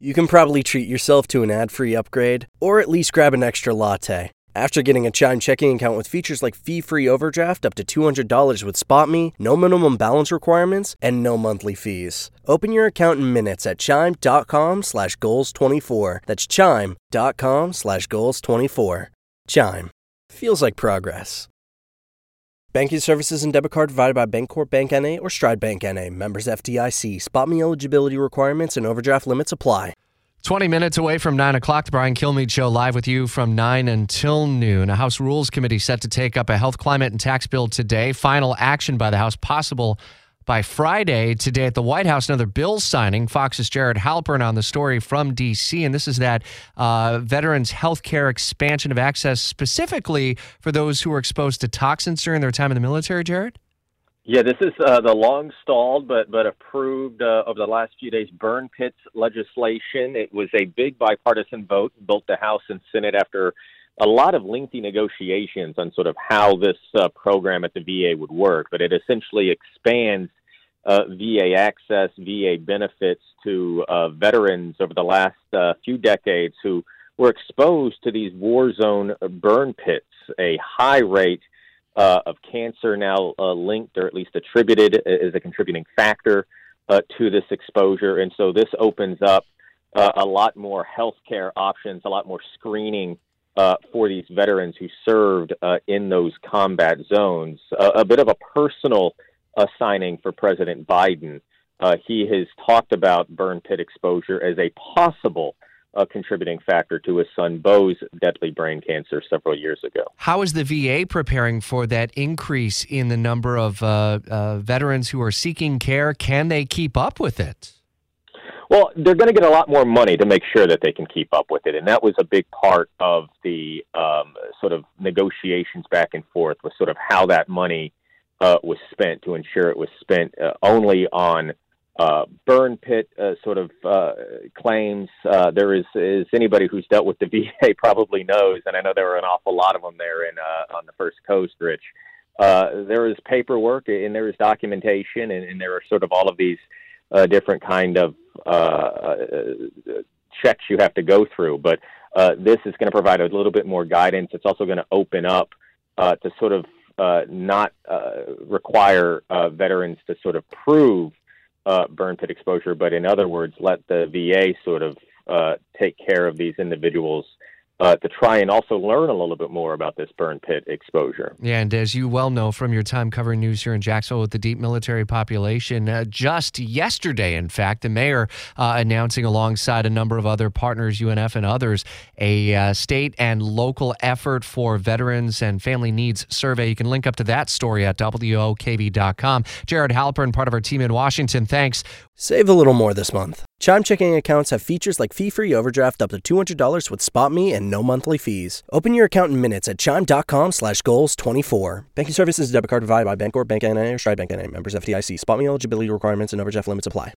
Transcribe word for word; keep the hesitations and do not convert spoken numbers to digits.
you can probably treat yourself to an ad-free upgrade, or at least grab an extra latte. After getting a Chime checking account with features like fee-free overdraft up to two hundred dollars with SpotMe, no minimum balance requirements, and no monthly fees. Open your account in minutes at chime.com slash goals 24. That's chime.com slash goals 24. Chime. Feels like progress. Banking services and debit card provided by Bancorp Bank N A or Stride Bank N A. Members F D I C. SpotMe eligibility requirements and overdraft limits apply. twenty minutes away from nine o'clock, the Brian Kilmeade Show live with you from nine until noon. A House Rules Committee set to take up a health, climate, and tax bill today. Final action by the House possible by Friday. Today at the White House, another bill signing. Fox's Jared Halpern on the story from D C, and this is that uh, veterans' health care expansion of access specifically for those who are exposed to toxins during their time in the military, Jared? Yeah, this is uh, the long-stalled but but approved uh, over the last few days burn pits legislation. It was a big bipartisan vote, built the House and Senate after a lot of lengthy negotiations on sort of how this uh, program at the V A would work. But it essentially expands uh, V A access, V A benefits to uh, veterans over the last uh, few decades who were exposed to these war zone burn pits, a high rate Uh, of cancer now uh, linked or at least attributed as a contributing factor uh, to this exposure. And so this opens up uh, a lot more healthcare options, a lot more screening uh, for these veterans who served uh, in those combat zones. Uh, a bit of a personal uh, signing for President Biden. Uh, he has talked about burn pit exposure as a possible a contributing factor to his son Beau's deadly brain cancer several years ago. How is the V A preparing for that increase in the number of uh, uh, veterans who are seeking care? Can they keep up with it? Well, they're going to get a lot more money to make sure that they can keep up with it. And that was a big part of the um, sort of negotiations back and forth, was sort of how that money uh, was spent, to ensure it was spent uh, only on Uh, burn pit uh, sort of uh, claims. Uh, there is, is anybody who's dealt with the V A probably knows, and I know there were an awful lot of them there in uh, on the First Coast, Rich. Uh, there is paperwork and there is documentation, and, and there are sort of all of these uh, different kind of uh, uh, checks you have to go through. But uh, this is going to provide a little bit more guidance. It's also going to open up uh, to sort of uh, not uh, require uh, veterans to sort of prove Uh, burn pit exposure, but in other words, let the V A sort of uh, take care of these individuals uh, to try and also learn a little bit more about this burn pit exposure. Yeah, and as you well know from your time covering news here in Jacksonville with the deep military population, uh, just yesterday, in fact, the mayor uh, announcing alongside a number of other partners, U N F and others, a uh, state and local effort for veterans and family needs survey. You can link up to that story at W O K B dot com. Jared Halpern, part of our team in Washington, thanks. Save a little more this month. Chime checking accounts have features like fee-free overdraft up to two hundred dollars with SpotMe and no monthly fees. Open your account in minutes at chime.com slash goals 24. Banking services, debit card provided by Bancorp Bank N A or Stride Bank N A. Members F D I C. SpotMe eligibility requirements and overdraft limits apply.